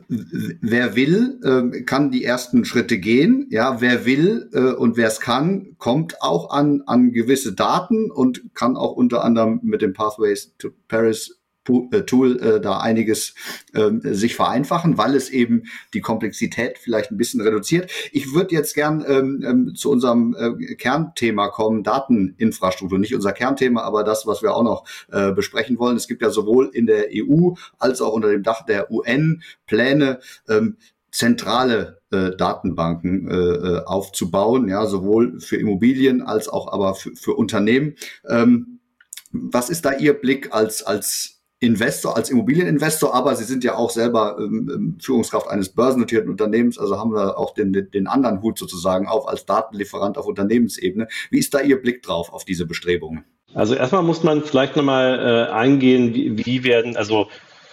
wer will, äh, kann die ersten Schritte gehen, ja, wer will äh, und wer es kann, kommt auch an, an gewisse Daten und kann auch unter anderem mit dem Pathways to Paris Tool äh, da einiges äh, sich vereinfachen, weil es eben die Komplexität vielleicht ein bisschen reduziert. Ich würde jetzt gern ähm, ähm, zu unserem äh, Kernthema kommen, Dateninfrastruktur. Nicht unser Kernthema, aber das, was wir auch noch äh, besprechen wollen. Es gibt ja sowohl in der E U als auch unter dem Dach der U N Pläne, ähm, zentrale äh, Datenbanken äh, aufzubauen, ja, sowohl für Immobilien als auch aber für, für Unternehmen. Ähm, was ist da Ihr Blick als als Investor, als Immobilieninvestor, aber Sie sind ja auch selber ähm, Führungskraft eines börsennotierten Unternehmens, also haben wir auch den, den anderen Hut sozusagen auf als Datenlieferant auf Unternehmensebene. Wie ist da Ihr Blick drauf auf diese Bestrebungen? Also erstmal muss man vielleicht nochmal äh, eingehen, wie, wie werden, also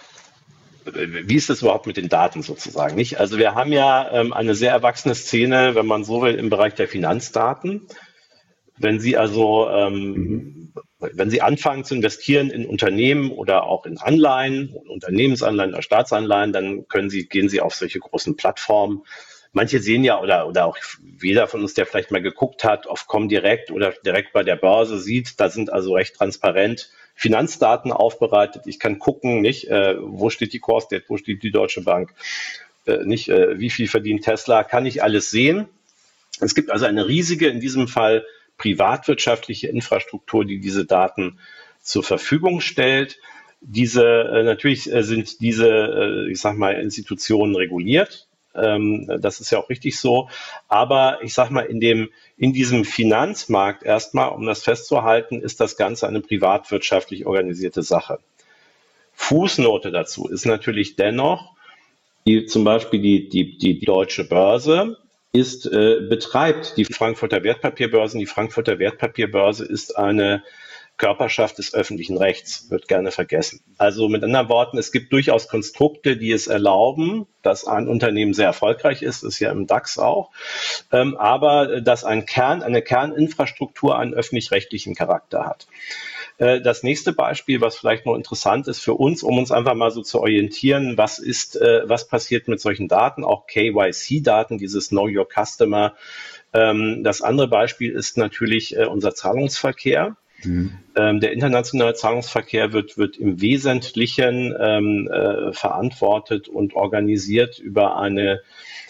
wie ist das überhaupt mit den Daten sozusagen, nicht? Also wir haben ja ähm, eine sehr erwachsene Szene, wenn man so will, im Bereich der Finanzdaten. Wenn Sie also, ähm, mhm. wenn Sie anfangen zu investieren in Unternehmen oder auch in Anleihen, Unternehmensanleihen oder Staatsanleihen, dann können Sie, gehen Sie auf solche großen Plattformen. Manche sehen ja, oder, oder auch jeder von uns, der vielleicht mal geguckt hat, auf Comdirect oder direkt bei der Börse sieht, da sind also recht transparent Finanzdaten aufbereitet. Ich kann gucken, nicht, äh, wo steht die Corestate, wo steht die Deutsche Bank, äh, nicht, äh, wie viel verdient Tesla, kann ich alles sehen. Es gibt also eine riesige, in diesem Fall privatwirtschaftliche Infrastruktur, die diese Daten zur Verfügung stellt. Diese, äh, natürlich äh, sind diese, äh, ich sag mal, Institutionen reguliert. Ähm, das ist ja auch richtig so. Aber ich sag mal, in dem, in diesem Finanzmarkt erstmal, um das festzuhalten, ist das Ganze eine privatwirtschaftlich organisierte Sache. Fußnote dazu ist natürlich dennoch, die, zum Beispiel die, die, die, die Deutsche Börse, ist, äh, betreibt die Frankfurter Wertpapierbörsen. Die Frankfurter Wertpapierbörse ist eine Körperschaft des öffentlichen Rechts, wird gerne vergessen. Also mit anderen Worten, es gibt durchaus Konstrukte, die es erlauben, dass ein Unternehmen sehr erfolgreich ist, ist ja im DAX auch, ähm, aber dass ein Kern, eine Kerninfrastruktur einen öffentlich-rechtlichen Charakter hat. Das nächste Beispiel, was vielleicht noch interessant ist für uns, um uns einfach mal so zu orientieren, was ist, äh, was passiert mit solchen Daten, auch K Y C-Daten, dieses Know Your Customer. Ähm, das andere Beispiel ist natürlich äh, unser Zahlungsverkehr. Mhm. Ähm, der internationale Zahlungsverkehr wird, wird im Wesentlichen ähm, äh, verantwortet und organisiert über eine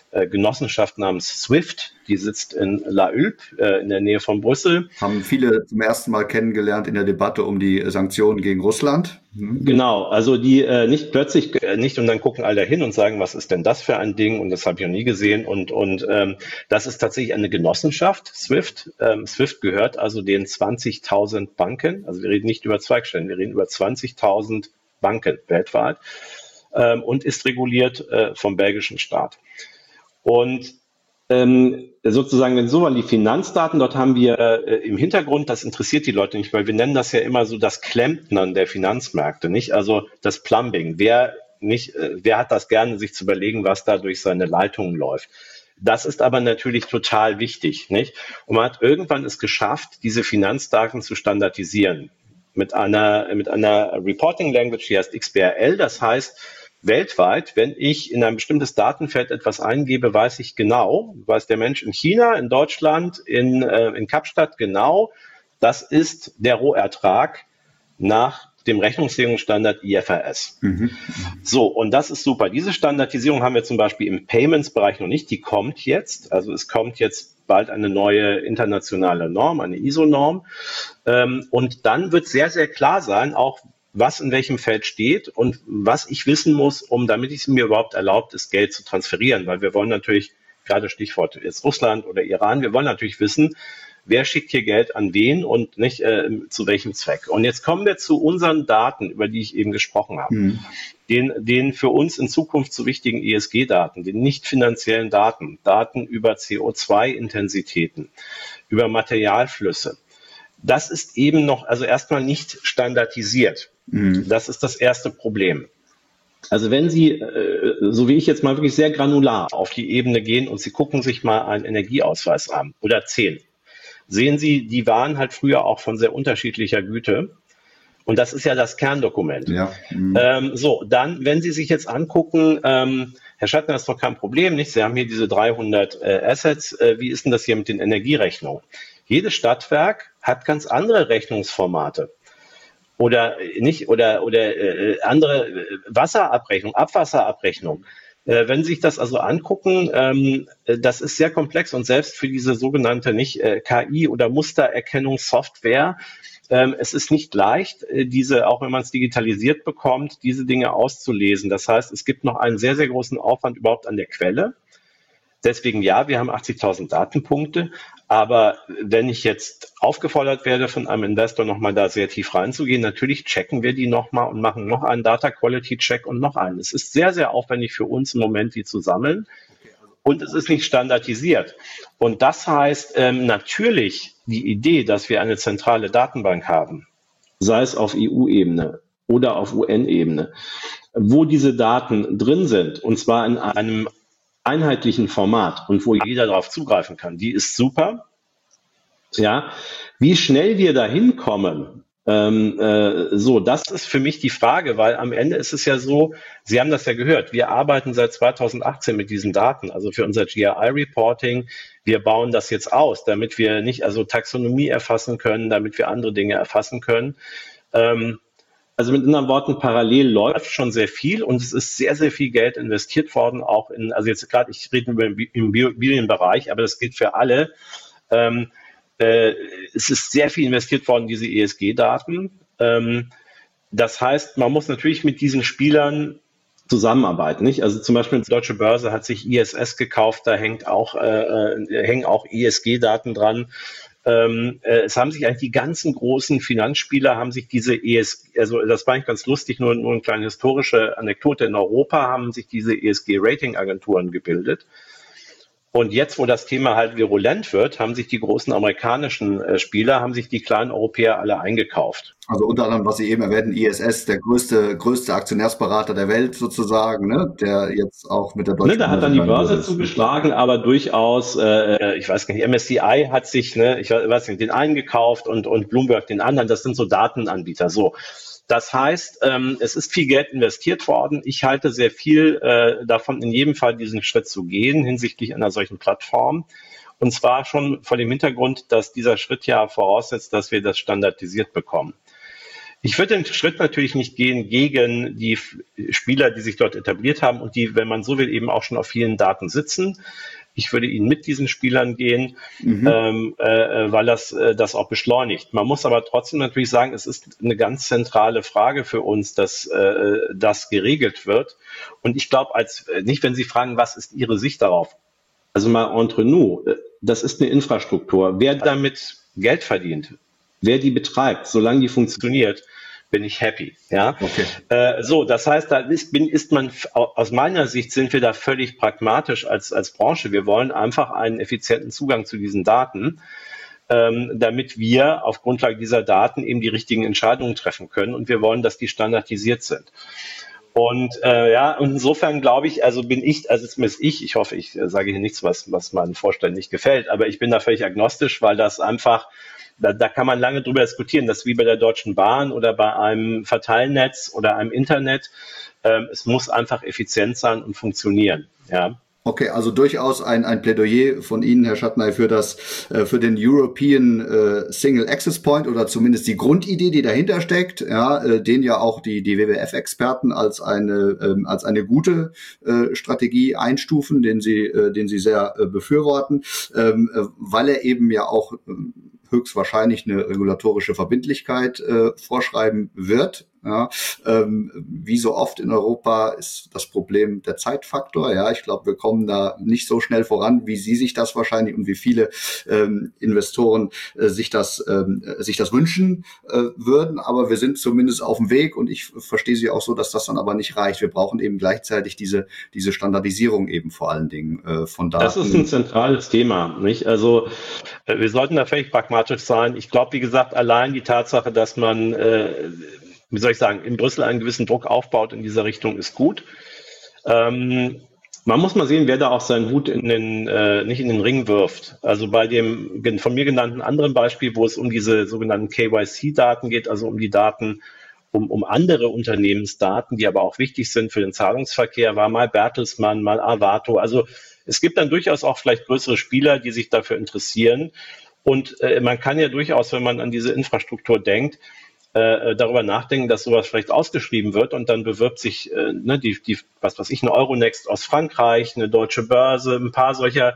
äh, Genossenschaft namens SWIFT, die sitzt in La Hulpe, äh, in der Nähe von Brüssel. Haben viele zum ersten Mal kennengelernt in der Debatte um die Sanktionen gegen Russland. Mhm. Genau, also die äh, nicht plötzlich, äh, nicht und dann gucken alle hin und sagen, was ist denn das für ein Ding und das habe ich noch nie gesehen und, und ähm, das ist tatsächlich eine Genossenschaft, SWIFT. Ähm, SWIFT gehört also den zwanzigtausend Banken, also wir reden nicht über Zweigstellen, wir reden über zwanzigtausend Banken weltweit ähm, und ist reguliert äh, vom belgischen Staat. Und ähm, sozusagen, wenn so an die Finanzdaten, dort haben wir äh, im Hintergrund, das interessiert die Leute nicht, weil wir nennen das ja immer so das Klempnern der Finanzmärkte, nicht? Also das Plumbing. Wer nicht, äh, wer hat das gerne, sich zu überlegen, was da durch seine Leitungen läuft? Das ist aber natürlich total wichtig, nicht? Und man hat irgendwann es geschafft, diese Finanzdaten zu standardisieren mit einer, mit einer Reporting Language, die heißt X B R L. Das heißt, weltweit, wenn ich in ein bestimmtes Datenfeld etwas eingebe, weiß ich genau, weiß der Mensch in China, in Deutschland, in, äh, in Kapstadt genau, das ist der Rohertrag nach dem Rechnungslegungsstandard I F R S. Mhm. So, und das ist super. Diese Standardisierung haben wir zum Beispiel im Payments-Bereich noch nicht, die kommt jetzt, also es kommt jetzt bald eine neue internationale Norm, eine I S O-Norm, ähm, und dann wird sehr, sehr klar sein, auch was in welchem Feld steht und was ich wissen muss, um damit es mir überhaupt erlaubt ist, Geld zu transferieren. Weil wir wollen natürlich, gerade Stichwort jetzt Russland oder Iran, wir wollen natürlich wissen, wer schickt hier Geld an wen und nicht äh, zu welchem Zweck. Und jetzt kommen wir zu unseren Daten, über die ich eben gesprochen habe. Mhm. Den, den für uns in Zukunft so wichtigen E S G-Daten, den nicht finanziellen Daten, Daten über C O zwei Intensitäten, über Materialflüsse. Das ist eben noch, also erstmal nicht standardisiert. Mhm. Das ist das erste Problem. Also wenn Sie, äh, so wie ich jetzt mal wirklich sehr granular auf die Ebene gehen und Sie gucken sich mal einen Energieausweis an oder zehn, sehen Sie, die waren halt früher auch von sehr unterschiedlicher Güte. Und das ist ja das Kerndokument. Ja. Mhm. Ähm, so, dann, wenn Sie sich jetzt angucken, ähm, Herr Schattner, das ist doch kein Problem, nicht? Sie haben hier diese dreihundert äh, Assets. Äh, wie ist denn das hier mit den Energierechnungen? Jedes Stadtwerk hat ganz andere Rechnungsformate oder nicht oder oder äh, andere Wasserabrechnung, Abwasserabrechnung. Äh, wenn Sie sich das also angucken, ähm, das ist sehr komplex und selbst für diese sogenannte nicht äh, K I oder Mustererkennungssoftware, ähm, es ist nicht leicht, äh, diese, auch wenn man es digitalisiert bekommt, diese Dinge auszulesen. Das heißt, es gibt noch einen sehr, sehr großen Aufwand überhaupt an der Quelle. Deswegen ja, wir haben achtzigtausend Datenpunkte, aber wenn ich jetzt aufgefordert werde von einem Investor nochmal da sehr tief reinzugehen, natürlich checken wir die nochmal und machen noch einen Data Quality Check und noch einen. Es ist sehr, sehr aufwendig für uns im Moment, die zu sammeln und es ist nicht standardisiert. Und das heißt ähm, natürlich die Idee, dass wir eine zentrale Datenbank haben, sei es auf E U-Ebene oder auf U N-Ebene, wo diese Daten drin sind und zwar in einem einheitlichen Format und wo jeder darauf zugreifen kann, die ist super. Ja, wie schnell wir da hinkommen, ähm, äh, so, das ist für mich die Frage, weil am Ende ist es ja so, Sie haben das ja gehört, wir arbeiten seit zweitausendachtzehn mit diesen Daten, also für unser G R I-Reporting, wir bauen das jetzt aus, damit wir nicht also Taxonomie erfassen können, damit wir andere Dinge erfassen können. Ähm, Also mit anderen Worten, parallel läuft schon sehr viel und es ist sehr, sehr viel Geld investiert worden, auch in, also jetzt gerade, ich rede über den Immobilienbereich, aber das gilt für alle. Ähm, äh, es ist sehr viel investiert worden, diese E S G-Daten. Ähm, das heißt, man muss natürlich mit diesen Spielern zusammenarbeiten, nicht? Also zum Beispiel die Deutsche Börse hat sich I S S gekauft, da hängt auch, äh, hängen auch E S G-Daten dran. Ähm, äh, es haben sich eigentlich die ganzen großen Finanzspieler haben sich diese E S G, also das war eigentlich ganz lustig, nur, nur eine kleine historische Anekdote. In Europa haben sich diese E S G-Rating-Agenturen gebildet. Und jetzt, wo das Thema halt virulent wird, haben sich die großen amerikanischen äh, Spieler, haben sich die kleinen Europäer alle eingekauft. Also unter anderem, was Sie eben erwähnten, I S S, der größte größte Aktionärsberater der Welt sozusagen, ne, der jetzt auch mit der deutschen ne, da hat dann die Börse zugeschlagen, aber durchaus, äh, ich weiß gar nicht, M S C I hat sich, ne, ich weiß nicht, den einen gekauft und und Bloomberg den anderen. Das sind so Datenanbieter. So. Das heißt, ähm, es ist viel Geld investiert worden. Ich halte sehr viel äh, davon, in jedem Fall diesen Schritt zu gehen hinsichtlich einer solchen Plattform. Und zwar schon vor dem Hintergrund, dass dieser Schritt ja voraussetzt, dass wir das standardisiert bekommen. Ich würde den Schritt natürlich nicht gehen gegen die Spieler, die sich dort etabliert haben und die, wenn man so will, eben auch schon auf vielen Daten sitzen. Ich würde ihn mit diesen Spielern gehen, mhm. ähm, äh, weil das äh, das auch beschleunigt. Man muss aber trotzdem natürlich sagen, es ist eine ganz zentrale Frage für uns, dass äh, das geregelt wird. Und ich glaube, als nicht, wenn Sie fragen, was ist Ihre Sicht darauf? Also mal entre nous, das ist eine Infrastruktur. Wer damit Geld verdient, wer die betreibt, solange die funktioniert, bin ich happy. Ja, okay. äh, so, das heißt, da ist, bin, ist man aus meiner Sicht sind wir da völlig pragmatisch als als Branche. Wir wollen einfach einen effizienten Zugang zu diesen Daten, ähm, damit wir auf Grundlage dieser Daten eben die richtigen Entscheidungen treffen können. Und wir wollen, dass die standardisiert sind. Und äh, ja, und insofern glaube ich, also bin ich, also zumindest ich, ich hoffe, ich äh, sage hier nichts, was was meinen Vorständen nicht gefällt, aber ich bin da völlig agnostisch, weil das einfach Da, da kann man lange drüber diskutieren, das ist wie bei der Deutschen Bahn oder bei einem Verteilnetz oder einem Internet. Ähm, es muss einfach effizient sein und funktionieren. Ja. Okay, also durchaus ein, ein Plädoyer von Ihnen, Herr Schattner, für das, äh, für den European äh, Single Access Point oder zumindest die Grundidee, die dahinter steckt, ja, äh, den ja auch die, die W W F-Experten als eine, ähm, als eine gute äh, Strategie einstufen, den sie, äh, den sie sehr äh, befürworten, ähm, äh, weil er eben ja auch äh, höchstwahrscheinlich eine regulatorische Verbindlichkeit äh, vorschreiben wird. Ja, ähm, wie so oft in Europa ist das Problem der Zeitfaktor. Ja, ich glaube, wir kommen da nicht so schnell voran, wie Sie sich das wahrscheinlich und wie viele ähm, Investoren äh, sich das ähm, sich das wünschen äh, würden. Aber wir sind zumindest auf dem Weg und ich verstehe Sie auch so, dass das dann aber nicht reicht. Wir brauchen eben gleichzeitig diese diese Standardisierung eben vor allen Dingen äh, von Daten. Das ist ein zentrales Thema, nicht? Also äh, wir sollten da völlig pragmatisch sein. Ich glaube, wie gesagt, allein die Tatsache, dass man äh, wie soll ich sagen, in Brüssel einen gewissen Druck aufbaut in dieser Richtung, ist gut. Ähm, man muss mal sehen, wer da auch seinen Hut in den, äh, nicht in den Ring wirft. Also bei dem von mir genannten anderen Beispiel, wo es um diese sogenannten K Y C-Daten geht, also um die Daten, um, um andere Unternehmensdaten, die aber auch wichtig sind für den Zahlungsverkehr, war mal Bertelsmann, mal Arvato. Also es gibt dann durchaus auch vielleicht größere Spieler, die sich dafür interessieren. Und äh, man kann ja durchaus, wenn man an diese Infrastruktur denkt, Äh, darüber nachdenken, dass sowas vielleicht ausgeschrieben wird und dann bewirbt sich äh, ne, die, die, was weiß ich, eine Euronext aus Frankreich, eine Deutsche Börse, ein paar solcher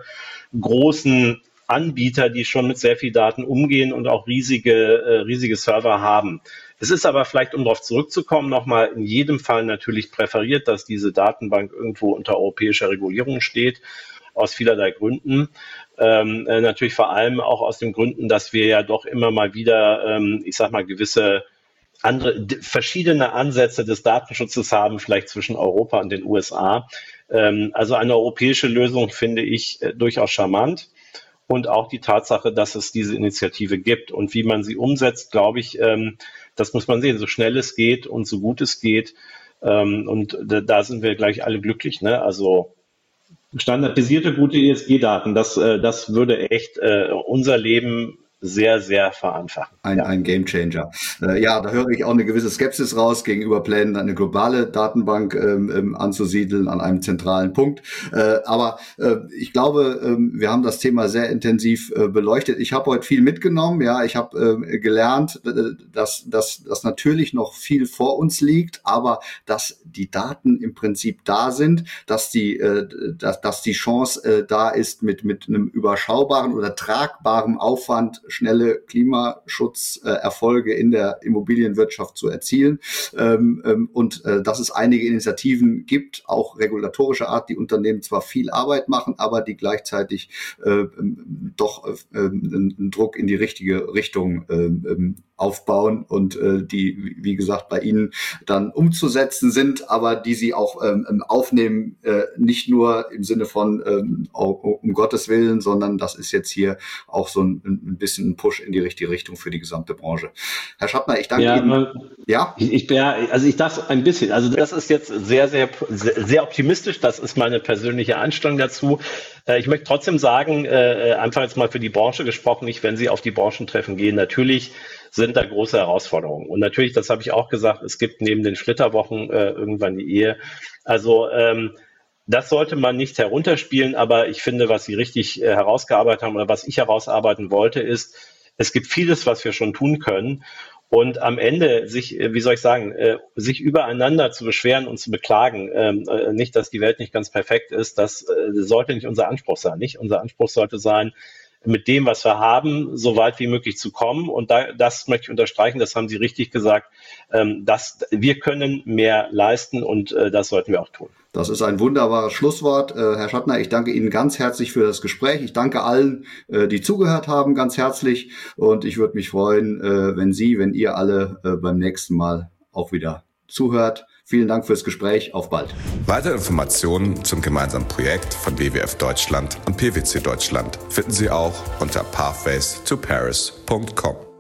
großen Anbieter, die schon mit sehr viel Daten umgehen und auch riesige, äh, riesige Server haben. Es ist aber vielleicht, um darauf zurückzukommen, nochmal in jedem Fall natürlich präferiert, dass diese Datenbank irgendwo unter europäischer Regulierung steht, aus vielerlei Gründen. Ähm, äh, natürlich vor allem auch aus den Gründen, dass wir ja doch immer mal wieder, ähm, ich sag mal, gewisse andere, d- verschiedene Ansätze des Datenschutzes haben, vielleicht zwischen Europa und den U S A. Ähm, also eine europäische Lösung finde ich äh, durchaus charmant. Und auch die Tatsache, dass es diese Initiative gibt und wie man sie umsetzt, glaube ich, ähm, das muss man sehen, so schnell es geht und so gut es geht. Ähm, und da, da sind wir gleich alle glücklich, ne? Also standardisierte, gute E S G-Daten, das, äh, das würde echt äh, unser Leben sehr, sehr vereinfachen. Ein, ja. ein Gamechanger. Äh, ja, da höre ich auch eine gewisse Skepsis raus gegenüber Plänen, eine globale Datenbank ähm, ähm, anzusiedeln an einem zentralen Punkt. Äh, aber äh, ich glaube, äh, wir haben das Thema sehr intensiv äh, beleuchtet. Ich habe heute viel mitgenommen. Ja, ich habe äh, gelernt, äh, dass, dass, dass natürlich noch viel vor uns liegt, aber dass die Daten im Prinzip da sind, dass die, äh, dass, dass die Chance äh, da ist, mit, mit einem überschaubaren oder tragbaren Aufwand schnelle Klimaschutzerfolge äh, in der Immobilienwirtschaft zu erzielen ähm, ähm, und äh, dass es einige Initiativen gibt, auch regulatorischer Art, die Unternehmen zwar viel Arbeit machen, aber die gleichzeitig äh, ähm, doch äh, einen Druck in die richtige Richtung äh, aufbauen und äh, die, wie gesagt, bei Ihnen dann umzusetzen sind, aber die Sie auch ähm, aufnehmen, äh, nicht nur im Sinne von ähm, um Gottes Willen, sondern das ist jetzt hier auch so ein, ein bisschen ein Push in die richtige Richtung für die gesamte Branche. Herr Schattner, ich danke ja, Ihnen. Ja, ich, ich ja, also ich darf ein bisschen, also das ist jetzt sehr, sehr, sehr optimistisch. Das ist meine persönliche Einstellung dazu. Äh, ich möchte trotzdem sagen, äh, einfach jetzt mal für die Branche gesprochen, nicht, wenn Sie auf die Branchentreffen gehen, natürlich sind da große Herausforderungen. Und natürlich, das habe ich auch gesagt, es gibt neben den Flitterwochen äh, irgendwann die Ehe. Also ähm, das sollte man nicht herunterspielen, aber ich finde, was Sie richtig äh, herausgearbeitet haben oder was ich herausarbeiten wollte, ist, es gibt vieles, was wir schon tun können. Und am Ende sich, wie soll ich sagen, äh, sich übereinander zu beschweren und zu beklagen, ähm, äh, nicht, dass die Welt nicht ganz perfekt ist, das äh, sollte nicht unser Anspruch sein. Nicht unser Anspruch sollte sein, mit dem, was wir haben, so weit wie möglich zu kommen. Und da, das möchte ich unterstreichen, das haben Sie richtig gesagt, ähm, dass wir können mehr leisten und äh, das sollten wir auch tun. Das ist ein wunderbares Schlusswort. Äh, Herr Schattner, ich danke Ihnen ganz herzlich für das Gespräch. Ich danke allen, äh, die zugehört haben, ganz herzlich. Und ich würde mich freuen, äh, wenn Sie, wenn ihr alle äh, beim nächsten Mal auch wieder zuhört. Vielen Dank fürs Gespräch. Auf bald. Weitere Informationen zum gemeinsamen Projekt von W W F Deutschland und P W C Deutschland finden Sie auch unter pathways to paris punkt com.